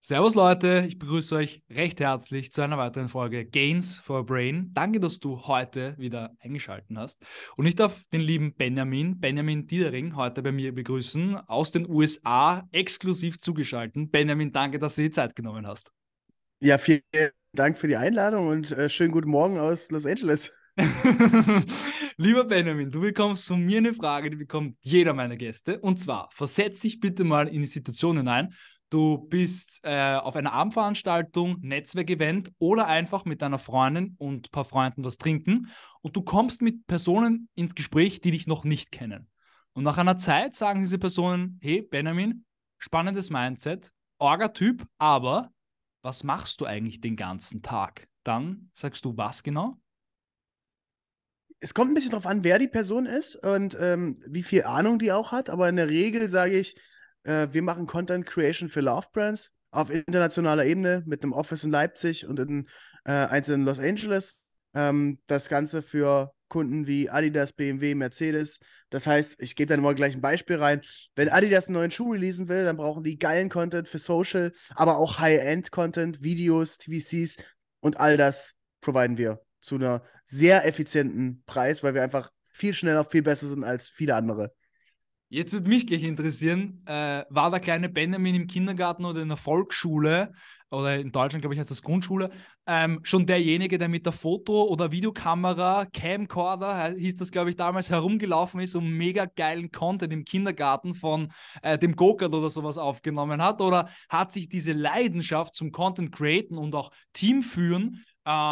Servus Leute, ich begrüße euch recht herzlich zu einer weiteren Folge Gains for a Brain. Danke, dass du heute wieder eingeschaltet hast. Und ich darf den lieben Benjamin Diedering, heute bei mir begrüßen, aus den USA, exklusiv zugeschaltet. Benjamin, danke, dass du die Zeit genommen hast. Ja, vielen Dank für die Einladung und schönen guten Morgen aus Los Angeles. Lieber Benjamin, du bekommst von mir eine Frage, die bekommt jeder meiner Gäste. Und zwar, versetz dich bitte mal in die Situation hinein. Du bist auf einer Abendveranstaltung, Netzwerkevent oder einfach mit deiner Freundin und ein paar Freunden was trinken und du kommst mit Personen ins Gespräch, die dich noch nicht kennen. Und nach einer Zeit sagen diese Personen, hey Benjamin, spannendes Mindset, Orga-Typ, aber was machst du eigentlich den ganzen Tag? Dann sagst du was genau? Es kommt ein bisschen drauf an, wer die Person ist und wie viel Ahnung die auch hat, aber in der Regel sage ich, wir machen Content Creation für Love Brands auf internationaler Ebene mit einem Office in Leipzig und in eins in Los Angeles. Das Ganze für Kunden wie Adidas, BMW, Mercedes. Das heißt, ich gebe dann mal gleich ein Beispiel rein. Wenn Adidas einen neuen Schuh releasen will, dann brauchen die geilen Content für Social, aber auch High-End-Content, Videos, TVCs und all das providen wir zu einer sehr effizienten Preis, weil wir einfach viel schneller, viel besser sind als viele andere. Jetzt würde mich gleich interessieren, war der kleine Benjamin im Kindergarten oder in der Volksschule oder in Deutschland, glaube ich, heißt das Grundschule, schon derjenige, der mit der Foto- oder Videokamera, Camcorder, hieß das, glaube ich, damals, herumgelaufen ist und mega geilen Content im Kindergarten von dem Go-Kart oder sowas aufgenommen hat? Oder hat sich diese Leidenschaft zum Content Createn und auch Team führen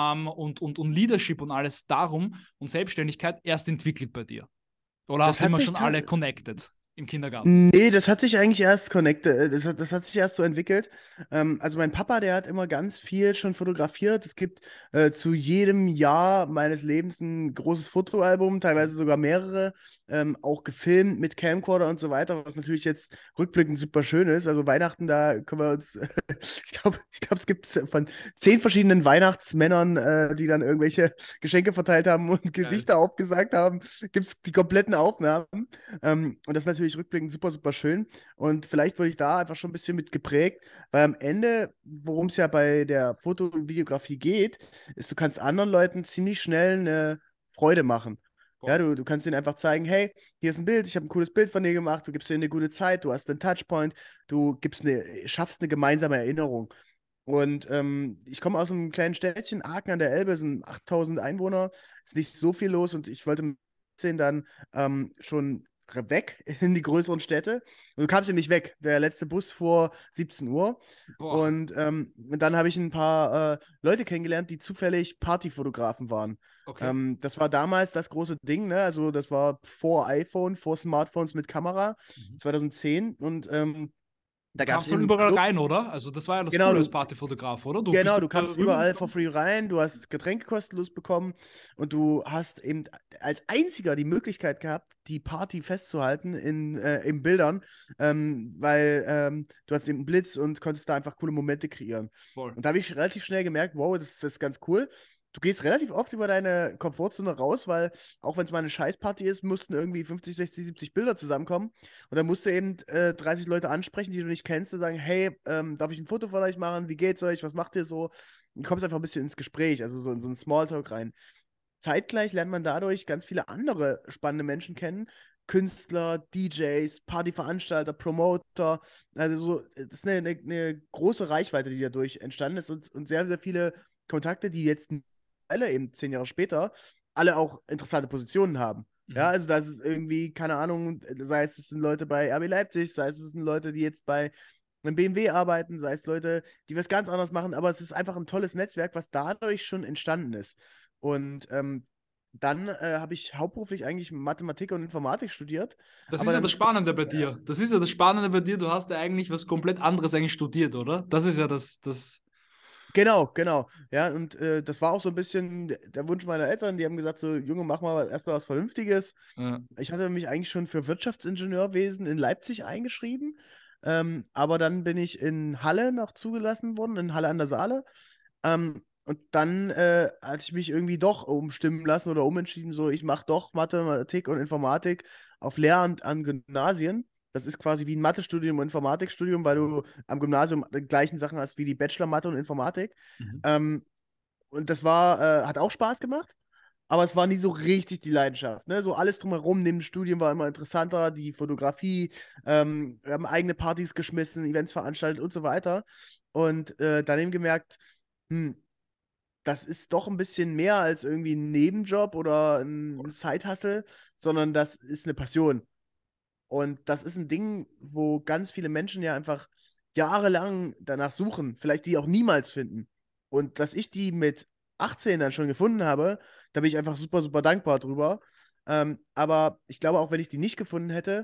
und Leadership und alles darum und Selbstständigkeit erst entwickelt bei dir? Oder Das hast du hat immer sich schon alle connected im Kindergarten? Nee, das hat sich eigentlich erst das hat sich erst so entwickelt. Also mein Papa, der hat immer ganz viel schon fotografiert. Es gibt zu jedem Jahr meines Lebens ein großes Fotoalbum, teilweise sogar mehrere, auch gefilmt mit Camcorder und so weiter, was natürlich jetzt rückblickend super schön ist. Also Weihnachten, da können wir uns, ich glaube, es gibt von 10 verschiedenen Weihnachtsmännern, die dann irgendwelche Geschenke verteilt haben und Geil. Gedichte aufgesagt haben, gibt es die kompletten Aufnahmen. Und das ist natürlich rückblickend super, super schön. Und vielleicht wurde ich da einfach schon ein bisschen mit geprägt, weil am Ende, worum es ja bei der Foto- und Videografie geht, ist, du kannst anderen Leuten ziemlich schnell eine Freude machen. Ja, Voll. du kannst denen einfach zeigen, hey, hier ist ein Bild, ich habe ein cooles Bild von dir gemacht, du gibst denen eine gute Zeit, du hast einen Touchpoint, schaffst eine gemeinsame Erinnerung. Und ich komme aus einem kleinen Städtchen, Aachen an der Elbe, sind 8000 Einwohner, ist nicht so viel los und ich wollte mit 18 dann schon weg in die größeren Städte. Und du kamst ja nicht weg. Der letzte Bus vor 17 Uhr. Boah, Und dann habe ich ein paar Leute kennengelernt, die zufällig Partyfotografen waren. okay. Das war damals das große Ding, ne? Also das war vor iPhone, vor Smartphones mit Kamera, Mhm. 2010. Und Du da gab kamst es dann eben überall Club. rein, oder? Also das war ja das Genau, Coole als du, Partyfotograf, oder? Du bist Genau, du überall kamst überall for rübergekommen. free rein, du hast Getränke kostenlos bekommen und du hast eben als einziger die Möglichkeit gehabt, die Party festzuhalten in Bildern, weil du hast eben einen Blitz und konntest da einfach coole Momente kreieren. Voll. Und da habe ich relativ schnell gemerkt, wow, das ist ganz cool. Du gehst relativ oft über deine Komfortzone raus, weil auch wenn es mal eine Scheißparty ist, mussten irgendwie 50, 60, 70 Bilder zusammenkommen. Und dann musst du eben 30 Leute ansprechen, die du nicht kennst, und sagen, hey, darf ich ein Foto von euch machen? Wie geht's euch? Was macht ihr so? Du kommst einfach ein bisschen ins Gespräch, also so in so einen Smalltalk rein. Zeitgleich lernt man dadurch ganz viele andere spannende Menschen kennen. Künstler, DJs, Partyveranstalter, Promoter. Also so, das ist eine große Reichweite, die dadurch entstanden ist und sehr, sehr viele Kontakte, die jetzt alle eben 10 Jahre später alle auch interessante Positionen haben. Ja, Mhm. also das ist irgendwie, keine Ahnung, sei es sind Leute bei RB Leipzig, sei es sind Leute, die jetzt bei einem BMW arbeiten, sei es Leute, die was ganz anderes machen, aber es ist einfach ein tolles Netzwerk, was dadurch schon entstanden ist. Und dann habe ich hauptberuflich eigentlich Mathematik und Informatik studiert, Das ist aber ja das dann, Spannende bei dir. Das ist ja das Spannende bei dir. Du hast ja eigentlich was komplett anderes eigentlich studiert, oder? Das ist ja das. genau, genau, ja, und das war auch so ein bisschen der Wunsch meiner Eltern, die haben gesagt, so, Junge, mach mal erstmal was Vernünftiges. Ja. Ich hatte mich eigentlich schon für Wirtschaftsingenieurwesen in Leipzig eingeschrieben, aber dann bin ich in Halle noch zugelassen worden, in Halle an der Saale. Und dann hatte ich mich irgendwie doch umstimmen lassen oder umentschieden, so ich mache doch Mathematik und Informatik auf Lehramt an Gymnasien. Das ist quasi wie ein Mathestudium und Informatikstudium, weil du am Gymnasium die gleichen Sachen hast wie die Bachelor-Mathe und Informatik. Mhm. Und das hat auch Spaß gemacht, aber es war nie so richtig die Leidenschaft. Ne? So alles drumherum neben dem Studium war immer interessanter, die Fotografie, wir haben eigene Partys geschmissen, Events veranstaltet und so weiter. Und dann eben gemerkt, hm, das ist doch ein bisschen mehr als irgendwie ein Nebenjob oder ein Side-Hustle, sondern das ist eine Passion. Und das ist ein Ding, wo ganz viele Menschen ja einfach jahrelang danach suchen, vielleicht die auch niemals finden. Und dass ich die mit 18 dann schon gefunden habe, da bin ich einfach super, super dankbar drüber. Aber ich glaube, auch wenn ich die nicht gefunden hätte,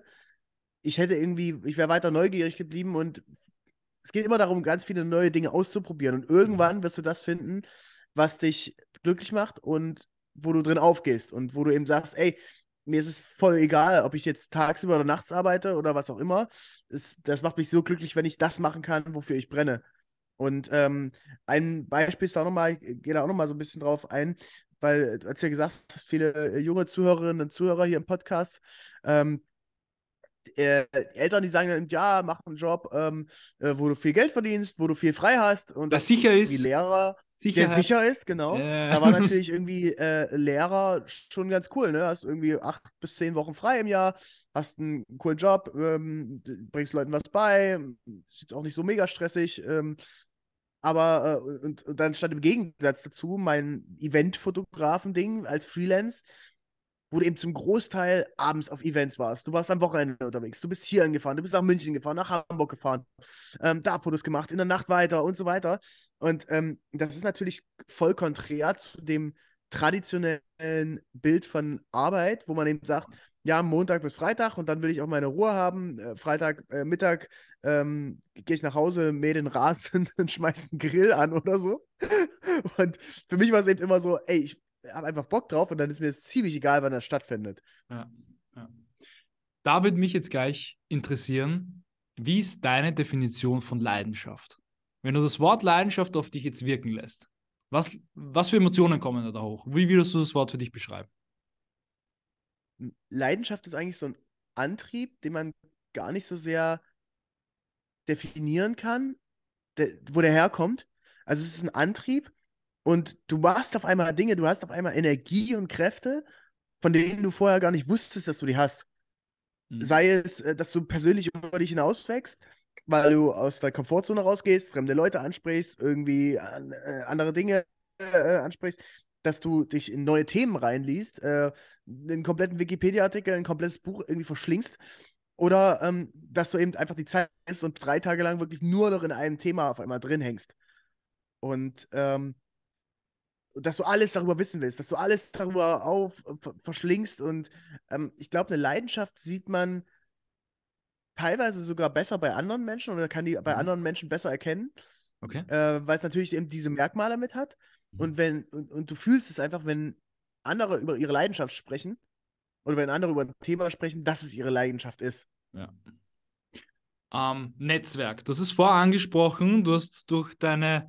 ich wäre weiter neugierig geblieben und es geht immer darum, ganz viele neue Dinge auszuprobieren. Und irgendwann wirst du das finden, was dich glücklich macht und wo du drin aufgehst und wo du eben sagst, ey, mir ist es voll egal, ob ich jetzt tagsüber oder nachts arbeite oder was auch immer. Das macht mich so glücklich, wenn ich das machen kann, wofür ich brenne. Und ein Beispiel ist da nochmal, ich gehe da auch nochmal so ein bisschen drauf ein, weil, als du ja gesagt hast, viele junge Zuhörerinnen und Zuhörer hier im Podcast, ähm, Eltern, die sagen dann, ja, mach einen Job, wo du viel Geld verdienst, wo du viel frei hast und Was das sicher wie ist, Lehrer, der Sicherheit. sicher ist, genau. Äh, Da war natürlich irgendwie Lehrer schon ganz cool, ne? Hast irgendwie 8 bis 10 Wochen frei im Jahr, hast einen coolen Job, bringst Leuten was bei, ist jetzt auch nicht so mega stressig, aber und dann stand im Gegensatz dazu mein Eventfotografen-Ding als Freelance, wo du eben zum Großteil abends auf Events warst. Du warst am Wochenende unterwegs, du bist hier hingefahren, du bist nach München gefahren, nach Hamburg gefahren, da Fotos gemacht, in der Nacht weiter und so weiter. Und das ist natürlich voll konträr zu dem traditionellen Bild von Arbeit, wo man eben sagt, ja, Montag bis Freitag und dann will ich auch meine Ruhe haben. Freitag, Mittag gehe ich nach Hause, mähe den Rasen und schmeiß den Grill an oder so. Und für mich war es eben immer so, ey, ich habe einfach Bock drauf und dann ist mir es ziemlich egal, wann das stattfindet. ja, ja. Da würde mich jetzt gleich interessieren, wie ist deine Definition von Leidenschaft? Wenn du das Wort Leidenschaft auf dich jetzt wirken lässt, was für Emotionen kommen da hoch? Wie würdest du das Wort für dich beschreiben? Leidenschaft ist eigentlich so ein Antrieb, den man gar nicht so sehr definieren kann, wo der herkommt. Also es ist ein Antrieb und du machst auf einmal Dinge, du hast auf einmal Energie und Kräfte, von denen du vorher gar nicht wusstest, dass du die hast. Mhm. Sei es, dass du persönlich über dich hinauswächst, weil du aus der Komfortzone rausgehst, fremde Leute ansprichst, irgendwie andere Dinge ansprichst, dass du dich in neue Themen reinliest, einen kompletten Wikipedia-Artikel, ein komplettes Buch irgendwie verschlingst. Oder dass du eben einfach die Zeit hast und 3 Tage lang wirklich nur noch in einem Thema auf einmal drin hängst. Und dass du alles darüber wissen willst, dass du alles darüber verschlingst. Und ich glaube, eine Leidenschaft sieht man teilweise sogar besser bei anderen Menschen oder kann die bei Mhm. anderen Menschen besser erkennen, Okay. weil es natürlich eben diese Merkmale mit hat. Mhm. Und du fühlst es einfach, wenn andere über ihre Leidenschaft sprechen oder wenn andere über ein Thema sprechen, dass es ihre Leidenschaft ist. Ja. Netzwerk. Du hast es vorher angesprochen, du hast durch deine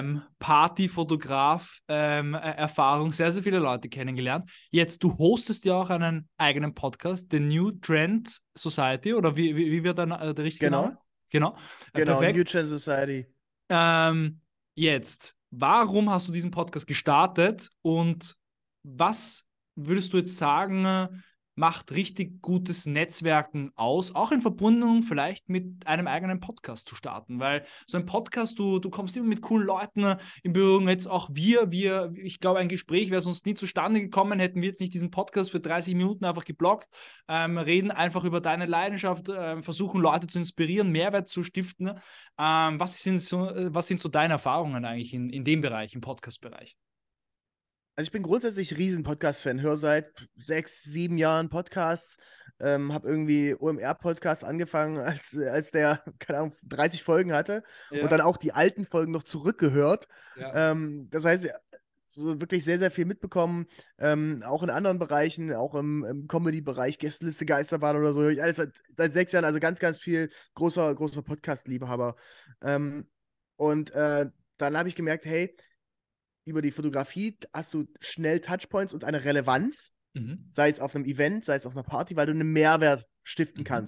Partyfotograf-Erfahrung sehr, sehr viele Leute kennengelernt. Jetzt, du hostest ja auch einen eigenen Podcast, The New Trend Society, oder wie wird der richtige Genau, Name? Genau, genau, New perfekt. Gen Society. Jetzt, warum hast du diesen Podcast gestartet und was würdest du jetzt sagen, macht richtig gutes Netzwerken aus, auch in Verbindung vielleicht mit einem eigenen Podcast zu starten? Weil so ein Podcast, du kommst immer mit coolen Leuten in Berührung, jetzt auch ich glaube, ein Gespräch wäre sonst nie zustande gekommen, hätten wir jetzt nicht diesen Podcast für 30 Minuten einfach geblockt, reden einfach über deine Leidenschaft, versuchen Leute zu inspirieren, Mehrwert zu stiften. Was sind so deine Erfahrungen eigentlich in dem Bereich, im Podcast-Bereich? Also ich bin grundsätzlich riesen Podcast-Fan, höre seit 6, 7 Jahren Podcasts, habe irgendwie OMR-Podcast angefangen, als der, keine Ahnung, 30 Folgen hatte und dann Ja, auch die alten Folgen noch zurückgehört. ja. Das heißt, so wirklich sehr, sehr viel mitbekommen, auch in anderen Bereichen, auch im Comedy-Bereich, Gästeliste Geisterbahn oder so, höre ich alles seit 6 Jahren, also ganz, ganz viel großer, großer Podcast-Liebhaber. Ähm, und dann habe ich gemerkt, hey, über die Fotografie hast du schnell Touchpoints und eine Relevanz, Mhm. sei es auf einem Event, sei es auf einer Party, weil du einen Mehrwert stiften Mhm. kannst.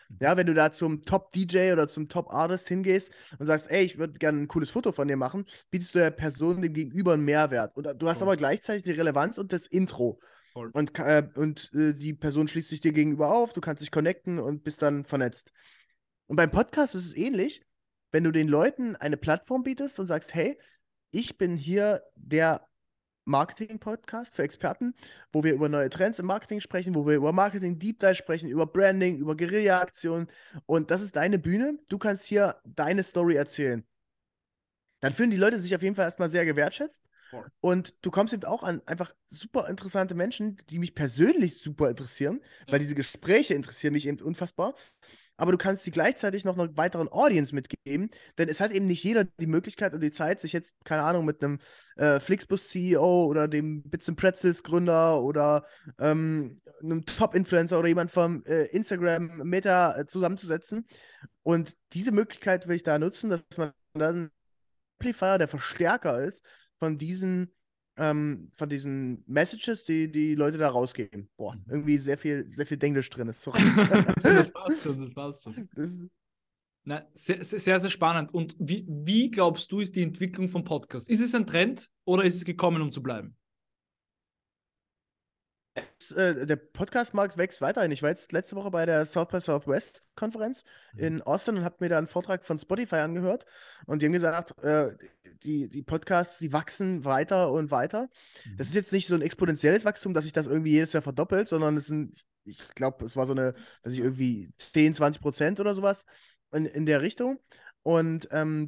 Ja, wenn du da zum Top-DJ oder zum Top-Artist hingehst und sagst, ey, ich würde gerne ein cooles Foto von dir machen, bietest du der Person dem Gegenüber einen Mehrwert. Und du hast Voll, aber gleichzeitig die Relevanz und das Intro. voll. Und die Person schließt sich dir gegenüber auf, du kannst dich connecten und bist dann vernetzt. Und beim Podcast ist es ähnlich, wenn du den Leuten eine Plattform bietest und sagst, hey, ich bin hier der Marketing-Podcast für Experten, wo wir über neue Trends im Marketing sprechen, wo wir über Marketing Deep Dive sprechen, über Branding, über Guerilla-Aktionen. Und das ist deine Bühne. Du kannst hier deine Story erzählen. Dann fühlen die Leute sich auf jeden Fall erstmal sehr gewertschätzt. Voll. Und du kommst eben auch an einfach super interessante Menschen, die mich persönlich super interessieren, weil Ja. diese Gespräche interessieren mich eben unfassbar. Aber du kannst sie gleichzeitig noch einer weiteren Audience mitgeben, denn es hat eben nicht jeder die Möglichkeit und die Zeit, sich jetzt, keine Ahnung, mit einem Flixbus-CEO oder dem Bits and Pretzels-Gründer oder einem Top-Influencer oder jemand vom Instagram Meta zusammenzusetzen. Und diese Möglichkeit will ich da nutzen, dass man da einen Amplifier, der Verstärker ist von diesen Messages, die die Leute da rausgeben. Boah, Mhm. irgendwie sehr viel Denglisch drin ist, sorry. Das passt schon, das passt schon. Das Na, sehr spannend. Und wie glaubst du, ist die Entwicklung vom Podcast? Ist es ein Trend oder ist es gekommen, um zu bleiben? der Podcast-Markt wächst weiterhin. Ich war jetzt letzte Woche bei der South by Southwest-Konferenz Mhm. in Austin und habe mir da einen Vortrag von Spotify angehört. Und die haben gesagt, die Podcasts, die wachsen weiter und weiter. Das ist Mhm. jetzt nicht so ein exponentielles Wachstum, dass sich das irgendwie jedes Jahr verdoppelt, sondern es sind, ich glaube, es war so eine, weiß ich, irgendwie 10, 20% oder sowas in der Richtung. Und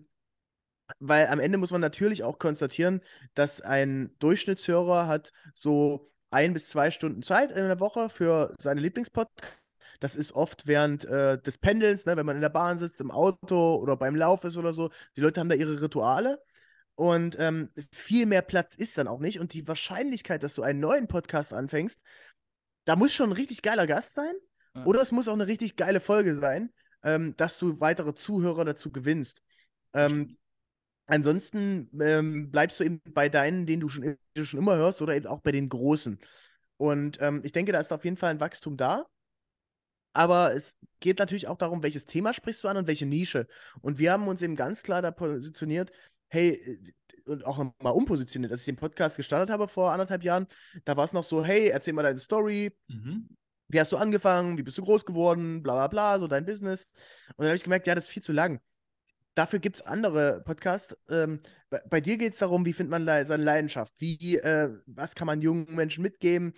weil am Ende muss man natürlich auch konstatieren, dass ein Durchschnittshörer hat so 1 bis 2 Stunden Zeit in der Woche für seine Lieblingspodcasts. Das ist oft während des Pendelns, ne, wenn man in der Bahn sitzt, im Auto oder beim Lauf ist oder so. Die Leute haben da ihre Rituale. Und viel mehr Platz ist dann auch nicht. Und die Wahrscheinlichkeit, dass du einen neuen Podcast anfängst, da muss schon ein richtig geiler Gast sein. Ja. Oder es muss auch eine richtig geile Folge sein, dass du weitere Zuhörer dazu gewinnst. Ähm, Ansonsten bleibst du eben bei deinen, die du schon immer hörst, oder eben auch bei den großen. Und ich denke, da ist auf jeden Fall ein Wachstum da. Aber es geht natürlich auch darum, welches Thema sprichst du an und welche Nische. Und wir haben uns eben ganz klar da positioniert, hey, und auch nochmal umpositioniert. Als ich den Podcast gestartet habe vor 1,5 Jahren, da war es noch so, hey, erzähl mal deine Story, Mhm. wie hast du angefangen, wie bist du groß geworden, bla bla bla, so dein Business. Und dann habe ich gemerkt, ja, das ist viel zu lang. Dafür gibt es andere Podcasts. Bei dir geht es darum, wie findet man seine Leidenschaft? Was kann man jungen Menschen mitgeben?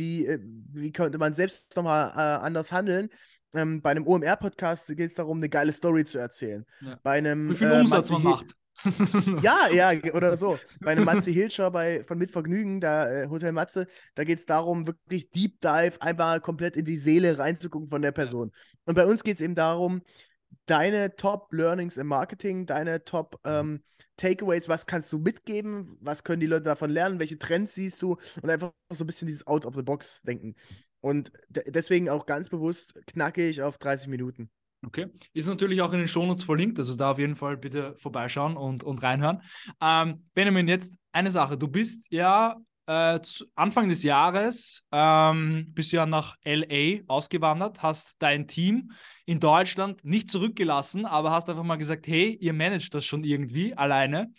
Wie könnte man selbst nochmal anders handeln? Bei einem OMR-Podcast geht es darum, eine geile Story zu erzählen. Ja. Bei Wie einem viel Umsatz Matze man macht. ja, ja, oder so. Bei einem Matze Hilscher von Mit Vergnügen, da Hotel Matze, da geht es darum, wirklich Deep Dive, einfach komplett in die Seele reinzugucken von der Ja. Person. Und bei uns geht es eben darum, deine Top-Learnings im Marketing, deine Mhm. Top-Takeaways, was kannst du mitgeben, was können die Leute davon lernen, welche Trends siehst du und einfach so ein bisschen dieses Out-of-the-Box-Denken. Und deswegen auch ganz bewusst knackig auf 30 Minuten. Okay. Ist natürlich auch in den Shownotes verlinkt, also da auf jeden Fall bitte vorbeischauen und reinhören. Benjamin, jetzt eine Sache. Du bist ja Anfang des Jahres bist ja nach LA ausgewandert, hast dein Team in Deutschland nicht zurückgelassen, aber hast einfach mal gesagt, hey, ihr managt das schon irgendwie alleine.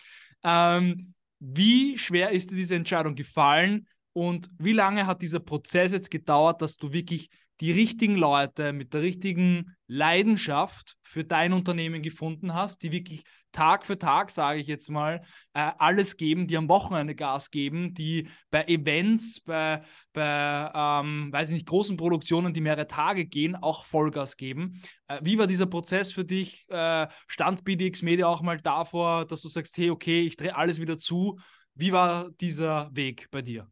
Wie schwer ist dir diese Entscheidung gefallen und wie lange hat dieser Prozess jetzt gedauert, dass du wirklich die richtigen Leute mit der richtigen Leidenschaft für dein Unternehmen gefunden hast, die wirklich Tag für Tag, sage ich jetzt mal, alles geben, die am Wochenende Gas geben, die bei Events, weiß ich nicht, großen Produktionen, die mehrere Tage gehen, auch Vollgas geben. Wie war dieser Prozess für dich? Stand BDX Media auch mal davor, dass du sagst, hey, okay, ich drehe alles wieder zu. Wie war dieser Weg bei dir?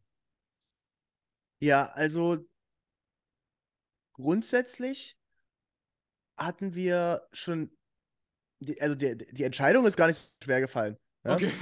Ja, also grundsätzlich hatten wir schon, also die Entscheidung ist gar nicht so schwer gefallen. Ja? Okay.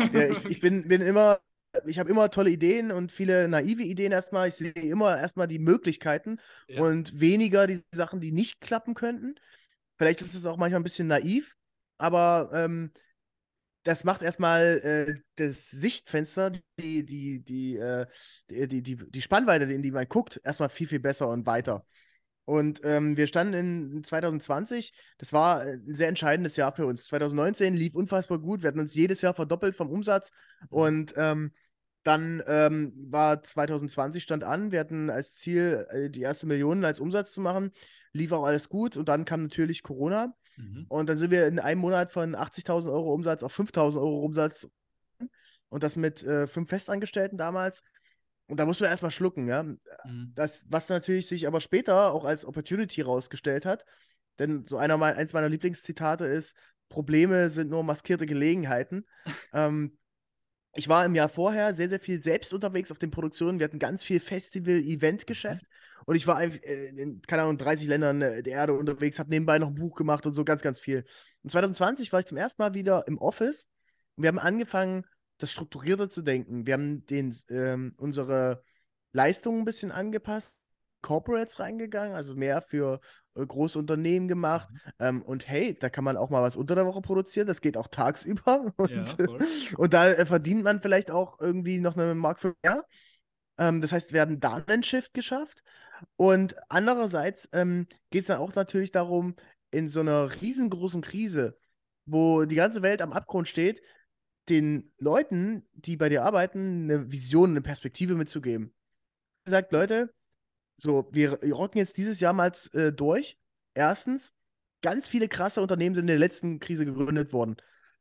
Ich habe immer tolle Ideen und viele naive Ideen erstmal. Ich sehe immer erstmal die Möglichkeiten Ja. und weniger die Sachen, die nicht klappen könnten. Vielleicht ist es auch manchmal ein bisschen naiv, aber das macht erstmal das Sichtfenster, die Spannweite, in die man guckt, erstmal viel besser und weiter. Und wir standen in 2020, das war ein sehr entscheidendes Jahr für uns. 2019 lief unfassbar gut, wir hatten uns jedes Jahr verdoppelt vom Umsatz Mhm. und dann war 2020 stand an, wir hatten als Ziel, die erste Million als Umsatz zu machen, lief auch alles gut und dann kam natürlich Corona Mhm. und dann sind wir in einem Monat von 80.000 Euro Umsatz auf 5.000 Euro Umsatz und das mit 5 Festangestellten damals. Und da muss man erstmal schlucken, ja. Mhm. Das, was natürlich sich aber später auch als Opportunity rausgestellt hat, denn so eins meiner Lieblingszitate ist: Probleme sind nur maskierte Gelegenheiten. Ähm, ich war im Jahr vorher sehr, sehr viel selbst unterwegs auf den Produktionen. Wir hatten ganz viel Mhm. Festival-Event-Geschäft. Und ich war in, keine Ahnung, 30 Ländern der Erde unterwegs, habe nebenbei noch ein Buch gemacht und so ganz, ganz viel. Und 2020 war ich zum ersten Mal wieder im Office und wir haben angefangen, das strukturierter zu denken. Wir haben unsere Leistungen ein bisschen angepasst, Corporates reingegangen, also mehr für große Unternehmen gemacht. Mhm. Und hey, da kann man auch mal was unter der Woche produzieren, das geht auch tagsüber. Ja, voll. Und da verdient man vielleicht auch irgendwie noch eine Mark für mehr. Das heißt, wir haben da einen Shift geschafft. Und andererseits geht es dann auch natürlich darum, in so einer riesengroßen Krise, wo die ganze Welt am Abgrund steht, den Leuten, die bei dir arbeiten, eine Vision, eine Perspektive mitzugeben. Sagt, Leute, so, wir rocken jetzt dieses Jahr mal durch. Erstens, ganz viele krasse Unternehmen sind in der letzten Krise gegründet worden.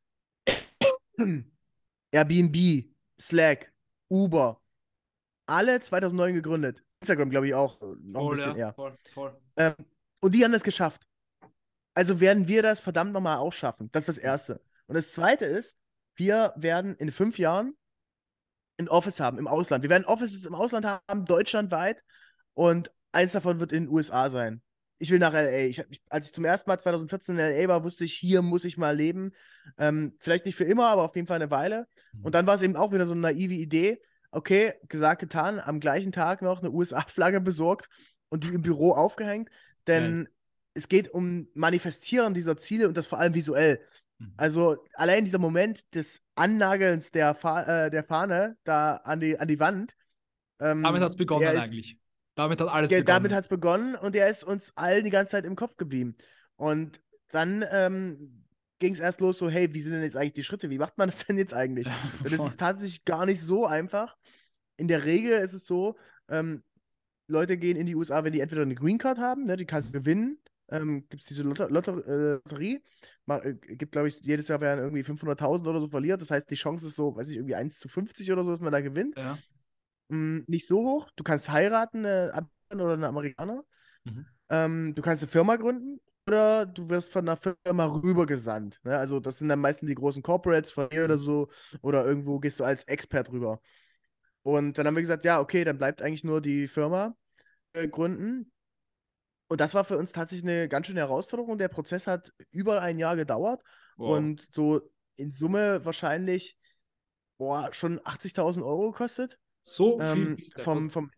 Airbnb, Slack, Uber, alle 2009 gegründet. Instagram, glaube ich, auch noch ein Voll, bisschen ja, eher. voll, voll. Ähm, und die haben das geschafft. Also werden wir das verdammt nochmal auch schaffen. Das ist das Ja. Erste. Und das Zweite ist, wir werden in 5 Jahren ein Office haben im Ausland. Wir werden Offices im Ausland haben, deutschlandweit. Und eins davon wird in den USA sein. Ich will nach LA. Als ich zum ersten Mal 2014 in LA war, wusste ich, hier muss ich mal leben. Vielleicht nicht für immer, aber auf jeden Fall eine Weile. Und Mhm. dann war es eben auch wieder so eine naive Idee. Okay, gesagt, getan, am gleichen Tag noch eine USA-Flagge besorgt und die im Büro aufgehängt. Geil. Denn es geht um Manifestieren dieser Ziele und das vor allem visuell. Mhm. Also allein dieser Moment des Annagelns der Fahne da an die Wand, Damit hat es der begonnen ist, eigentlich. Damit hat alles ja, damit begonnen. hat es begonnen und der ist uns allen die ganze Zeit im Kopf geblieben. Und dann ging es erst los, so, hey, wie sind denn jetzt eigentlich die Schritte? Wie macht man das denn jetzt eigentlich? Und das Voll. ist tatsächlich gar nicht so einfach. In der Regel ist es so, ähm, Leute gehen in die USA, wenn die entweder eine Green Card haben, ne, die kannst Mhm. du gewinnen. Gibt es diese Lotterie. Gibt, glaube ich, jedes Jahr werden irgendwie 500.000 oder so verliert. Das heißt, die Chance ist so, weiß ich, irgendwie 1 zu 50 oder so, dass man da gewinnt. Ja. Nicht so hoch. Du kannst heiraten, eine Amerikanerin oder eine Amerikaner. Mhm. Du kannst eine Firma gründen oder du wirst von einer Firma rübergesandt. Ne? Also, das sind dann meistens die großen Corporates von mir oder Mhm. so. Oder irgendwo gehst du als Expert rüber. Und dann haben wir gesagt, ja, okay, dann bleibt eigentlich nur die Firma gründen. Und das war für uns tatsächlich eine ganz schöne Herausforderung. Der Prozess hat über ein Jahr gedauert Wow. und so in Summe wahrscheinlich, boah, schon 80.000 Euro gekostet. So viel Ähm, bist du. vom, vom,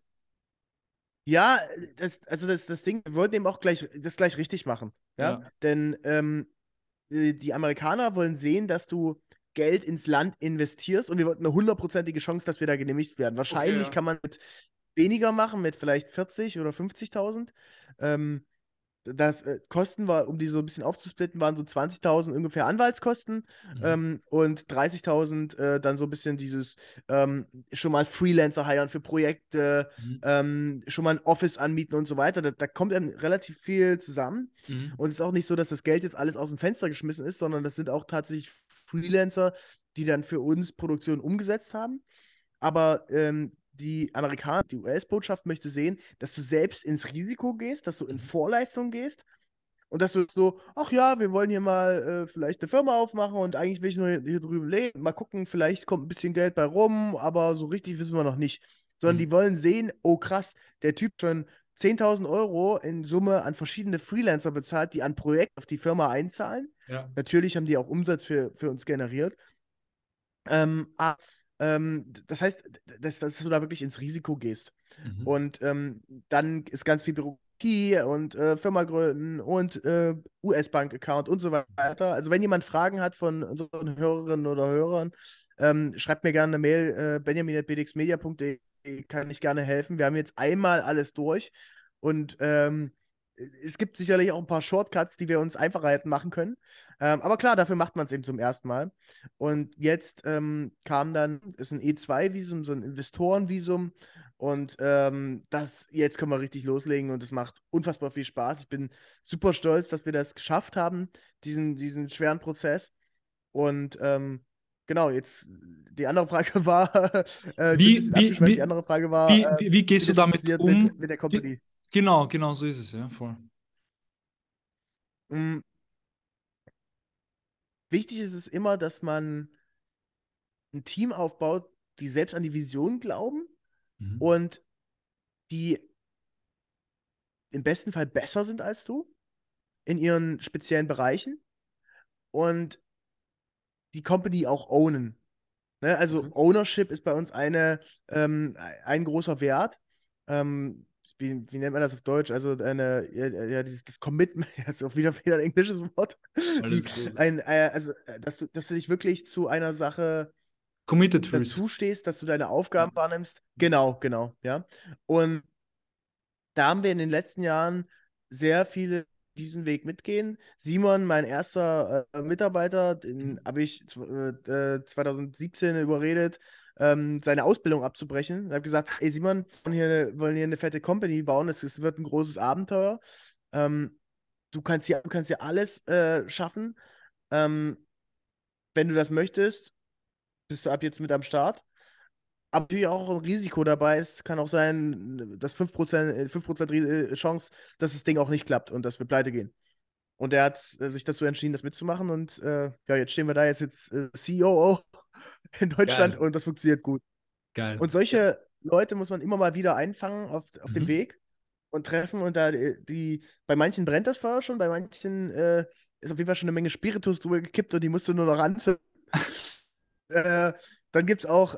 ja, das Ding, wir wollten eben auch das gleich richtig machen. Ja, Ja. denn die Amerikaner wollen sehen, dass du Geld ins Land investierst und wir wollten eine hundertprozentige Chance, dass wir da genehmigt werden. Okay, Wahrscheinlich ja. kann man mit weniger machen, mit vielleicht 40 oder 50.000. Ähm, Das Kosten war, um die so ein bisschen aufzusplitten, waren so 20.000 ungefähr Anwaltskosten Mhm. und 30.000 dann so ein bisschen dieses schon mal Freelancer heiren für Projekte, Mhm. schon mal ein Office anmieten und so weiter. Da kommt dann relativ viel zusammen. Mhm. Und es ist auch nicht so, dass das Geld jetzt alles aus dem Fenster geschmissen ist, sondern das sind auch tatsächlich Freelancer, die dann für uns Produktion umgesetzt haben. Aber die Amerikaner, die US-Botschaft möchte sehen, dass du selbst ins Risiko gehst, dass du in Mhm. Vorleistung gehst und dass du so, ach ja, wir wollen hier mal vielleicht eine Firma aufmachen und eigentlich will ich nur hier drüben leben. Mal gucken, vielleicht kommt ein bisschen Geld bei rum, aber so richtig wissen wir noch nicht. Sondern Mhm. die wollen sehen, oh krass, der Typ schon 10.000 Euro in Summe an verschiedene Freelancer bezahlt, die an Projekt auf die Firma einzahlen. Ja. Natürlich haben die auch Umsatz für uns generiert. Ah, das heißt, dass du da wirklich ins Risiko gehst. Mhm. Und dann ist ganz viel Bürokratie und Firma gründen und US-Bank-Account und so weiter. Also wenn jemand Fragen hat von unseren Hörerinnen oder Hörern, schreibt mir gerne eine Mail, benjamin@bdxmedia.de, kann ich gerne helfen. Wir haben jetzt einmal alles durch und es gibt sicherlich auch ein paar Shortcuts, die wir uns einfacher hätten machen können. Aber klar, dafür macht man es eben zum ersten Mal. Und jetzt kam dann, ist ein E2-Visum, so ein Investorenvisum. Und jetzt können wir richtig loslegen und es macht unfassbar viel Spaß. Ich bin super stolz, dass wir das geschafft haben, diesen schweren Prozess. Und genau, jetzt die andere Frage war, ich bin ein Wie, bisschen wie, abgeschweift, die wie, andere Frage war, wie wie gehst du das damit funktioniert um? mit der Ge- Company. Genau, genau, so ist es, ja, voll. Mm, Wichtig ist es immer, dass man ein Team aufbaut, die selbst an die Vision glauben Mhm. und die im besten Fall besser sind als du in ihren speziellen Bereichen und die Company auch ownen. Ne? Also Okay. Ownership ist bei uns ein großer Wert. Wie nennt man das auf Deutsch? Also das Commitment, jetzt auch wieder ein englisches Wort. Die, Alles gut. dass du dich wirklich zu einer Sache Committed fühlst. dazu stehst, dass du deine Aufgaben wahrnimmst. Genau, genau, ja. Und da haben wir in den letzten Jahren sehr viele diesen Weg mitgehen. Simon, mein erster Mitarbeiter, den habe ich 2017 überredet, seine Ausbildung abzubrechen. Ich habe gesagt, ey Simon, wollen hier eine fette Company bauen, es wird ein großes Abenteuer. Ähm, du kannst hier alles schaffen. Ähm, wenn du das möchtest, bist du ab jetzt mit am Start. Aber natürlich auch ein Risiko dabei. Es kann auch sein, dass 5% Chance, dass das Ding auch nicht klappt und dass wir pleite gehen. Und er hat sich dazu entschieden, das mitzumachen. Und ja, jetzt stehen wir da, jetzt COO in Deutschland Geil, und das funktioniert gut. geil. Und solche Leute muss man immer mal wieder einfangen auf dem Mhm. Weg und treffen. Und da bei manchen brennt das Feuer schon, bei manchen ist auf jeden Fall schon eine Menge Spiritus drüber gekippt und die musst du nur noch anzünden. Dann gibt es auch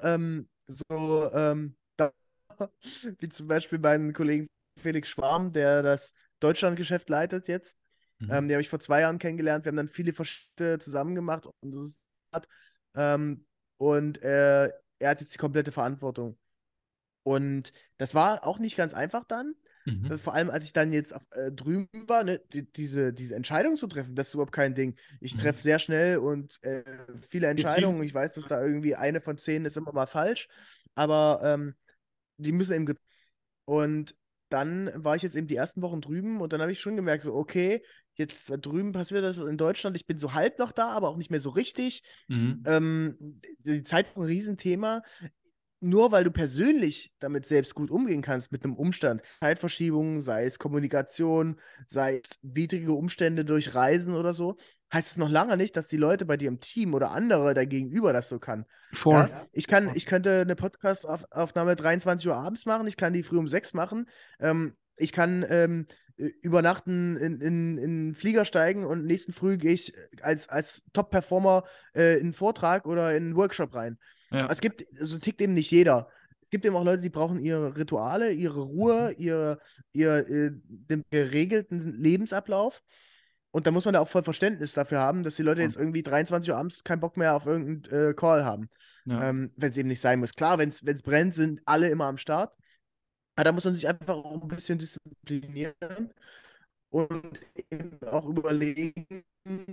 wie zum Beispiel meinen Kollegen Felix Schwarm, der das Deutschlandgeschäft leitet jetzt. Mhm. Den habe ich vor 2 Jahren kennengelernt. Wir haben dann viele verschiedene zusammen gemacht ähm, und er hat jetzt die komplette Verantwortung. Und das war auch nicht ganz einfach dann. Mhm. Vor allem, als ich dann jetzt drüben war, ne, diese Entscheidung zu treffen, das ist überhaupt kein Ding. Ich treffe Mhm. sehr schnell und viele Gezielt. Entscheidungen. Ich weiß, dass da irgendwie eine von 10 ist immer mal falsch, aber die müssen eben. Und dann war ich jetzt eben die ersten Wochen drüben und dann habe ich schon gemerkt, so, okay, jetzt da drüben passiert das in Deutschland. Ich bin so halb noch da, aber auch nicht mehr so richtig. Mhm. Die Zeit war ein Riesenthema nur weil du persönlich damit selbst gut umgehen kannst, mit einem Umstand, Zeitverschiebungen, sei es Kommunikation, sei es widrige Umstände durch Reisen oder so, heißt es noch lange nicht, dass die Leute bei dir im Team oder andere da gegenüber das so kann. Voll. Ja, ich könnte eine Podcast-Aufnahme 23 Uhr abends machen, ich kann die früh um 6 machen, ich kann übernachten, in einen Flieger steigen und nächsten Früh gehe ich als Top-Performer in einen Vortrag oder in einen Workshop rein. Ja. So tickt eben nicht jeder. Es gibt eben auch Leute, die brauchen ihre Rituale, ihre Ruhe, den geregelten Lebensablauf. Und da muss man da auch voll Verständnis dafür haben, dass die Leute Voll. jetzt irgendwie 23 Uhr abends keinen Bock mehr auf irgendeinen Call haben. Ja. Wenn es eben nicht sein muss. Klar, wenn es brennt, sind alle immer am Start. Aber da muss man sich einfach auch ein bisschen disziplinieren und eben auch überlegen,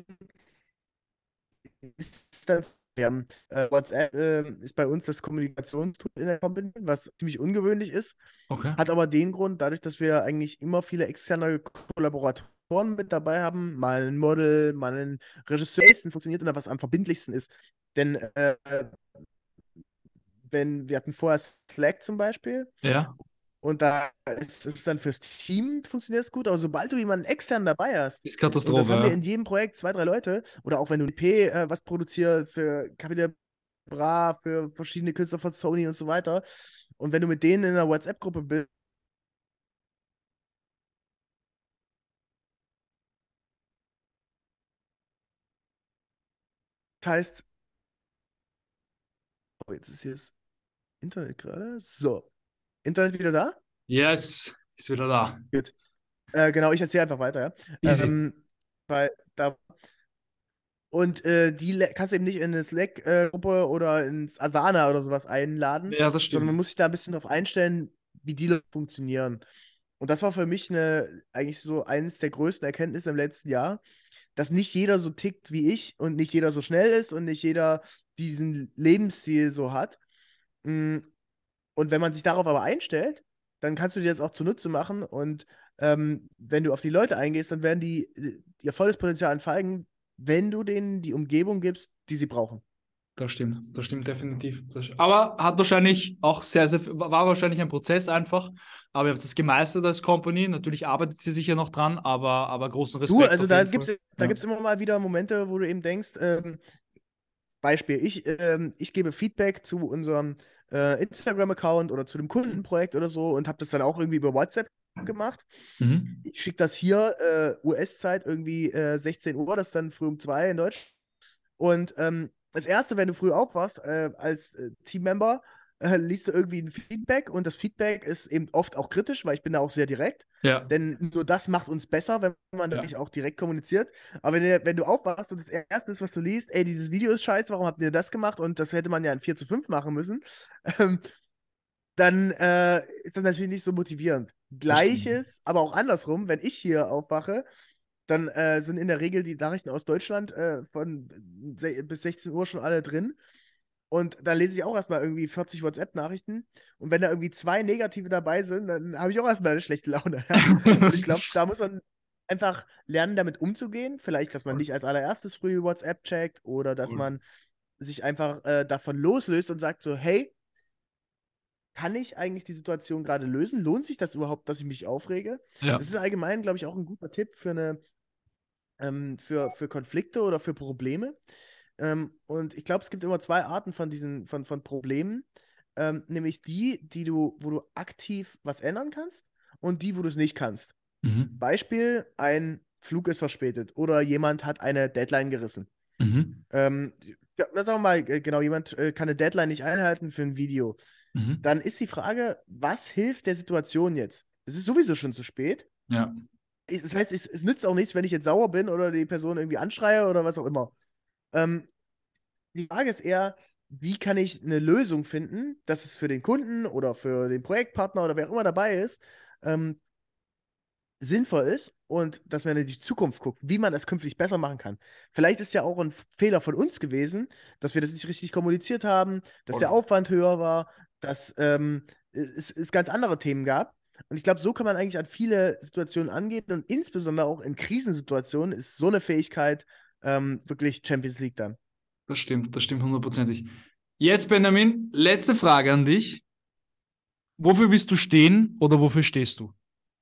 ist das, WhatsApp ist bei uns das Kommunikationstool in der Company, was ziemlich ungewöhnlich ist, Okay. hat aber den Grund, dadurch, dass wir eigentlich immer viele externe Kollaboratoren mit dabei haben, mal ein Model, mal ein Regisseur, funktioniert und was am verbindlichsten ist. Denn wenn wir hatten vorher Slack zum Beispiel, Ja. und da ist es dann fürs Team funktioniert es gut, aber sobald du jemanden extern dabei hast, Ist und das Katastrophe, haben wir ja. in jedem Projekt, 2, 3 Leute, oder auch wenn du ein EP was produzierst für Capital Bra, für verschiedene Künstler von Sony und so weiter, und wenn du mit denen in einer WhatsApp-Gruppe bist, das heißt, oh, jetzt ist hier das Internet gerade. So, Internet wieder da? Yes. Ist wieder da. Gut. Genau, ich erzähle einfach weiter, ja. Easy. Weil da Und kannst du eben nicht in eine Slack-Gruppe oder ins Asana oder sowas einladen, Ja, das sondern man stimmt. muss sich da ein bisschen drauf einstellen, wie die Leute funktionieren. Und das war für mich eigentlich so eines der größten Erkenntnisse im letzten Jahr, dass nicht jeder so tickt wie ich und nicht jeder so schnell ist und nicht jeder diesen Lebensstil so hat. Mm, Und wenn man sich darauf aber einstellt, dann kannst du dir das auch zunutze machen und wenn du auf die Leute eingehst, dann werden die ihr volles Potenzial entfalten, wenn du denen die Umgebung gibst, die sie brauchen. Das stimmt definitiv. Aber hat wahrscheinlich auch war wahrscheinlich ein Prozess einfach. Aber ihr habt das gemeistert als Company. Natürlich arbeitet sie sicher noch dran, aber großen Du, Respekt also auf da jeden gibt Fall. es da Ja. gibt's immer mal wieder Momente, wo du eben denkst, Beispiel, ich gebe Feedback zu unserem Instagram-Account oder zu dem Kundenprojekt oder so und habe das dann auch irgendwie über WhatsApp gemacht. Mhm. Ich schicke das hier, US-Zeit, irgendwie 16 Uhr, das ist dann früh um 2 in Deutsch. Und das Erste, wenn du früh aufwachst, als Teammember, liest du irgendwie ein Feedback und das Feedback ist eben oft auch kritisch, weil ich bin da auch sehr direkt. Ja, Denn nur das macht uns besser, wenn man ja. wirklich auch direkt kommuniziert. Aber wenn du aufwachst und das Erste ist, was du liest, ey, dieses Video ist scheiße, warum habt ihr das gemacht? Und das hätte man ja in 4:5 machen müssen, ähm, dann ist das natürlich nicht so motivierend. Das stimmt. Gleiches, aber auch andersrum, wenn ich hier aufwache, dann sind in der Regel die Nachrichten aus Deutschland von bis 16 Uhr schon alle drin. Und da lese ich auch erstmal irgendwie 40 WhatsApp-Nachrichten. Und wenn da irgendwie 2 negative dabei sind, dann habe ich auch erstmal eine schlechte Laune. Ja? Und ich glaube, da muss man einfach lernen, damit umzugehen. Vielleicht, dass man Voll, nicht als allererstes früh WhatsApp checkt oder dass voll. man sich einfach davon loslöst und sagt so, hey, kann ich eigentlich die Situation gerade lösen? Lohnt sich das überhaupt, dass ich mich aufrege? Ja. Das ist allgemein, glaube ich, auch ein guter Tipp für Konflikte oder für Probleme. Und ich glaube, es gibt immer zwei Arten von Problemen. Nämlich wo du aktiv was ändern kannst und die, wo du es nicht kannst. Mhm. Beispiel, ein Flug ist verspätet oder jemand hat eine Deadline gerissen. Mhm. Ja, sagen wir mal, genau, jemand kann eine Deadline nicht einhalten für ein Video. Mhm. Dann ist die Frage, was hilft der Situation jetzt? Es ist sowieso schon zu spät. Ja. Das heißt, es nützt auch nichts, wenn ich jetzt sauer bin oder die Person irgendwie anschreie oder was auch immer. Ähm, Die Frage ist eher, wie kann ich eine Lösung finden, dass es für den Kunden oder für den Projektpartner oder wer auch immer dabei ist, ähm, sinnvoll ist und dass man in die Zukunft guckt, wie man das künftig besser machen kann. Vielleicht ist ja auch ein Fehler von uns gewesen, dass wir das nicht richtig kommuniziert haben, dass der Voll. Aufwand höher war, dass es ganz andere Themen gab. Und ich glaube, so kann man eigentlich an viele Situationen angehen und insbesondere auch in Krisensituationen ist so eine Fähigkeit wirklich Champions League dann. Das stimmt hundertprozentig. Jetzt, Benjamin, letzte Frage an dich. Wofür willst du stehen oder wofür stehst du?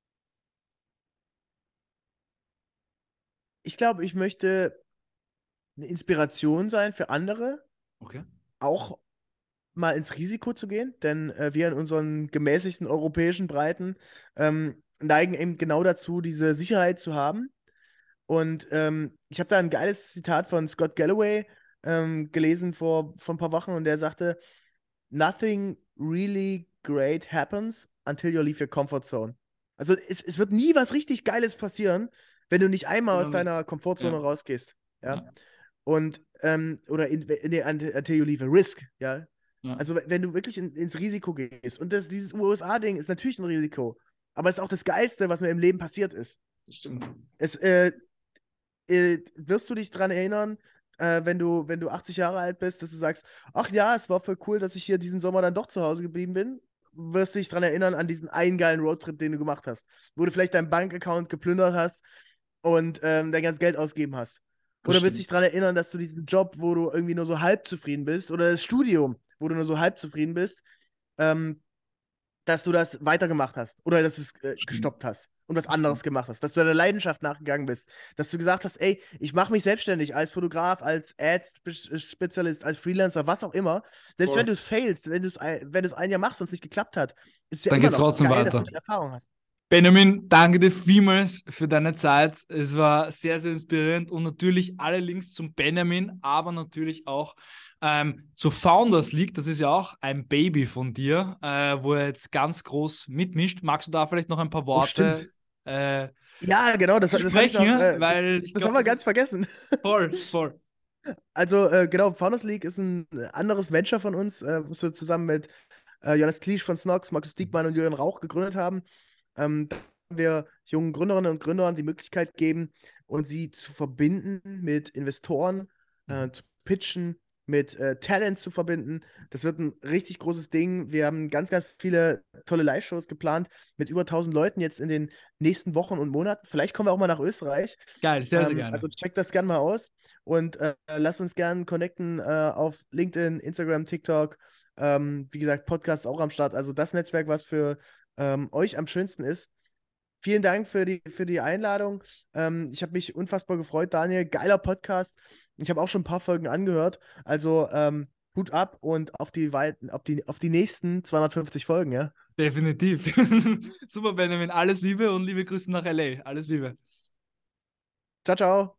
Ich glaube, ich möchte eine Inspiration sein für andere, Okay. auch mal ins Risiko zu gehen, denn wir in unseren gemäßigten europäischen Breiten neigen eben genau dazu, diese Sicherheit zu haben. Und ich habe da ein geiles Zitat von Scott Galloway gelesen vor ein paar Wochen und der sagte, Nothing really great happens until you leave your comfort zone. Also es wird nie was richtig Geiles passieren, wenn du nicht einmal aus Genau das. deiner Komfortzone Ja. rausgehst. Ja. Ja. Und, oder nee, until you leave a risk, ja. Ja. Also, wenn du wirklich ins Risiko gehst. Und dieses USA-Ding ist natürlich ein Risiko. Aber es ist auch das Geilste, was mir im Leben passiert ist. Das stimmt. Es, wirst du dich daran erinnern, wenn du 80 Jahre alt bist, dass du sagst, ach ja, es war voll cool, dass ich hier diesen Sommer dann doch zu Hause geblieben bin? Wirst du dich daran erinnern an diesen einen geilen Roadtrip, den du gemacht hast, wo du vielleicht deinen Bankaccount geplündert hast und dein ganzes Geld ausgegeben hast. Das Oder wirst dich stimmt. daran erinnern, dass du diesen Job, wo du irgendwie nur so halb zufrieden bist, oder das Studium, wo du nur so halb zufrieden bist, ähm, dass du das weitergemacht hast oder dass du es Das stimmt. gestoppt hast und was Das anderes stimmt. gemacht hast, dass du deiner Leidenschaft nachgegangen bist, dass du gesagt hast, ey, ich mache mich selbstständig als Fotograf, als Ad-Spezialist, als Freelancer, was auch immer. Selbst wenn Voll. du es failst, wenn du es ein Jahr machst und es nicht geklappt hat, ist es ja Dann immer geht's noch trotzdem geil, dass weiter. du die Erfahrung hast. Benjamin, danke dir vielmals für deine Zeit. Es war sehr, sehr inspirierend und natürlich alle Links zum Benjamin, aber natürlich auch zur Founders League. Das ist ja auch ein Baby von dir, wo er jetzt ganz groß mitmischt. Magst du da vielleicht noch ein paar Oh, Worte stimmt. äh, Ja, genau, das zu hatte ich sprechen? noch, Weil ich das haben glaube, wir das ganz ist vergessen. voll, voll. Also, genau, Founders League ist ein anderes Venture von uns, was wir zusammen mit Jonas Kliesch von Snox, Markus Diekmann und Julian Rauch gegründet haben. Da wir jungen Gründerinnen und Gründern die Möglichkeit geben und sie zu verbinden mit Investoren, zu pitchen, mit Talent zu verbinden. Das wird ein richtig großes Ding. Wir haben ganz, ganz viele tolle Live-Shows geplant mit über 1000 Leuten jetzt in den nächsten Wochen und Monaten. Vielleicht kommen wir auch mal nach Österreich. Geil, sehr, sehr Also gerne. check das gerne mal aus und lasst uns gerne connecten auf LinkedIn, Instagram, TikTok. Wie gesagt, Podcast auch am Start. Also das Netzwerk, was für euch am schönsten ist. Vielen Dank für die Einladung. Ich habe mich unfassbar gefreut, Daniel. Geiler Podcast. Ich habe auch schon ein paar Folgen angehört. Also Hut ab und auf die nächsten 250 Folgen, ja. Definitiv. Super, Benjamin. Alles Liebe und liebe Grüße nach LA. Alles Liebe. Ciao, ciao.